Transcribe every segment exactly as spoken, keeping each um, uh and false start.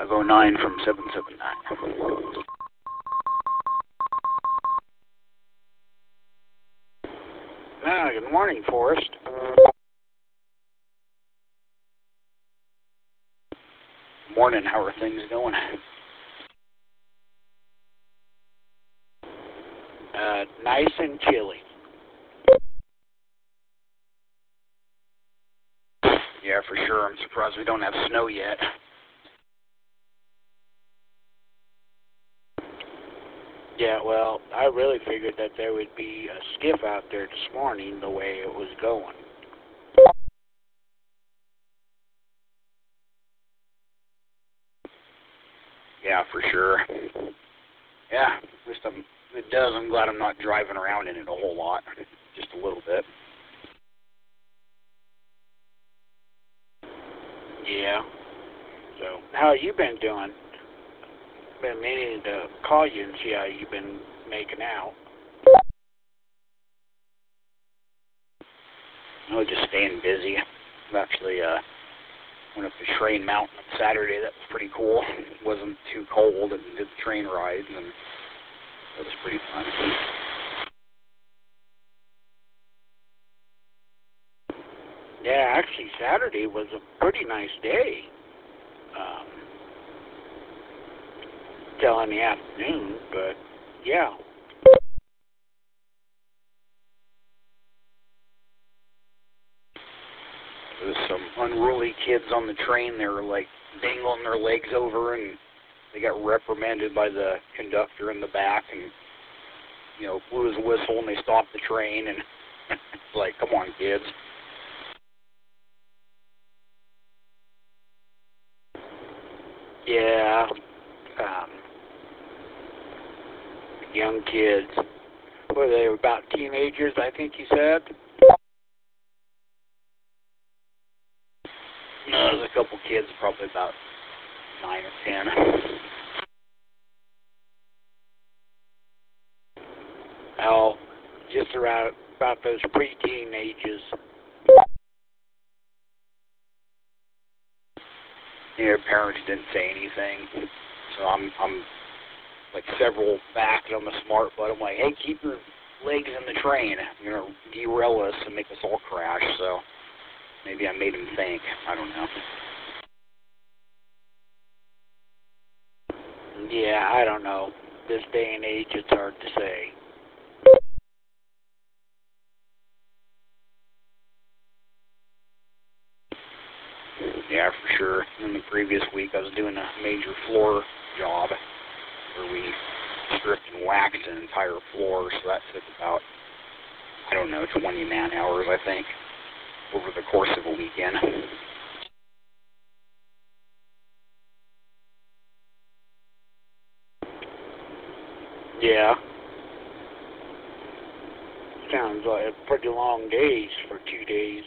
five oh nine from seven seven nine. Ah, good morning, Forrest. Morning, how are things going? Uh, nice and chilly. Yeah, for sure. I'm surprised we don't have snow yet. Yeah, well, I really figured that there would be a skiff out there this morning the way it was going. Yeah, for sure. Yeah, at least I'm, it does. I'm glad I'm not driving around in it a whole lot. Just a little bit. Yeah. So, how have you been doing? Been meaning to call you and see how you've been making out. I was just staying busy. I actually uh, went up to Train Mountain on Saturday. That was pretty cool. It wasn't too cold and did the train ride, and it was pretty fun. Yeah, actually Saturday was a pretty nice day. Um, till in the afternoon, but yeah. There was some unruly kids on the train. They were like dangling their legs over, and they got reprimanded by the conductor in the back, and you know, blew his whistle, and they stopped the train, and it's like, come on, kids. Yeah, um, young kids. What were they, about teenagers, I think you said? No, there's a couple kids, probably about nine or ten. Oh, just around about those preteen ages. Their parents didn't say anything, so I'm, I'm like several back on the smart butt. I'm like, hey, keep your legs in the train. You're gonna derail us and make us all crash. So maybe I made him think. I don't know. Yeah, I don't know. This day and age, it's hard to say. Yeah, for sure. In the previous week, I was doing a major floor job where we stripped and waxed an entire floor, so that took about, I don't know, twenty man hours, I think, over the course of a weekend. Yeah. Sounds like pretty long days for two days.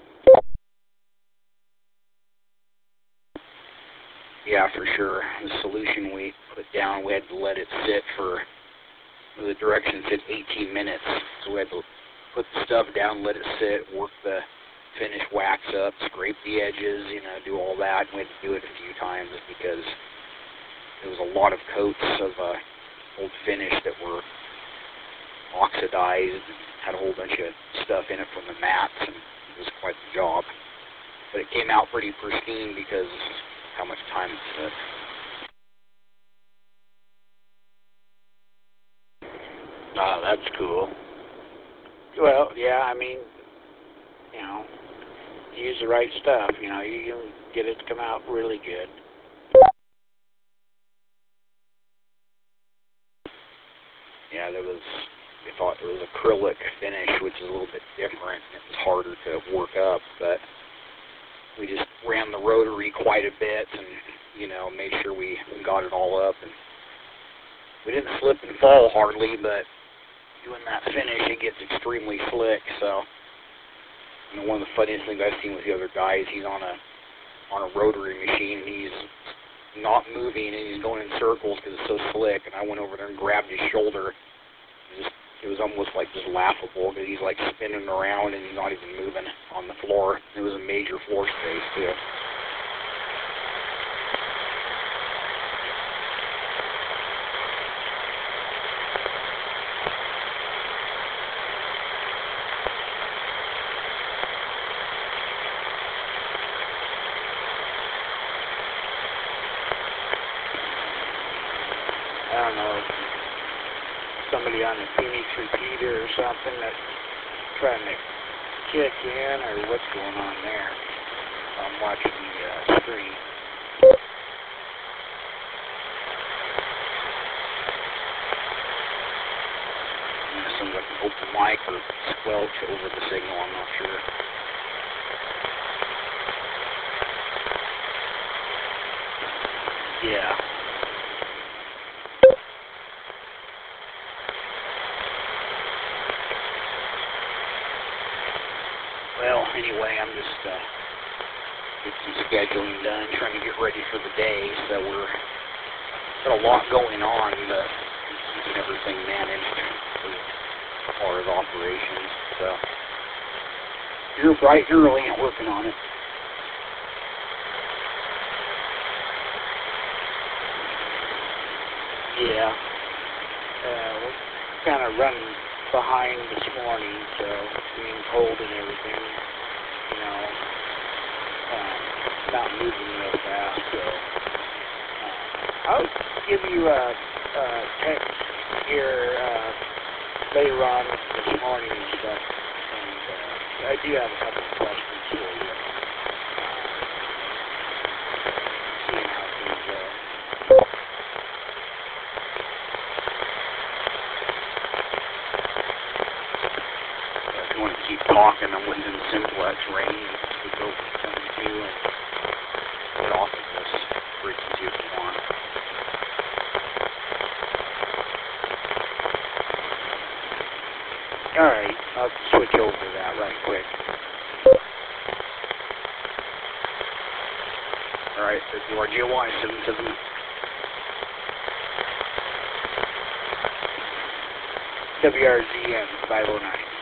Yeah, for sure. The solution we put down, we had to let it sit for, the direction said eighteen minutes. So we had to put the stuff down, let it sit, work the finish wax up, scrape the edges, you know, do all that. And we had to do it a few times because there was a lot of coats of uh, old finish that were oxidized and had a whole bunch of stuff in it from the mats, and it was quite the job. But it came out pretty pristine because how much time it took. Oh, that's cool. Well, yeah, I mean, you know, use the right stuff, you know, you can get it to come out really good. Yeah, there was, I thought there was acrylic finish, which is a little bit different. It was harder to work up, but we just ran the rotary quite a bit and, you know, made sure we got it all up. And we didn't slip and fall hardly, but doing that finish, it gets extremely slick. So, you know, one of the funniest things I've seen with the other guys, he's on a on a rotary machine, and he's not moving, and he's going in circles because it's so slick. And I went over there and grabbed his shoulder. It was, it was almost like just laughable because he's like spinning around and he's not even moving on the floor. It was a major floor space too. I don't know, somebody on the Phoenix repeater or something that's trying to kick in, or what's going on there. I'm watching the uh, screen. Some with an open mic or squelch over the signal, I'm not sure. Yeah. Well, anyway, I'm just uh, getting some scheduling done, trying to get ready for the day, so we're got a lot going on, but keeping everything managed as far as operations. So you're bright and early and working on it. Yeah. Uh, we're kind of running behind this morning, so being cold and everything, you know, uh, not moving real fast. So uh, I'll give you a, a text here uh, later on this morning and stuff, and uh, I do have a couple of questions for you. Uh, seeing how things go. If you want to keep talking, I'm within simplex range. We go from seventy-two and get off of this frequency if you want. Alright, I'll switch over to that right quick. Alright, this is R G Y seven seven. W R Z M five oh nine.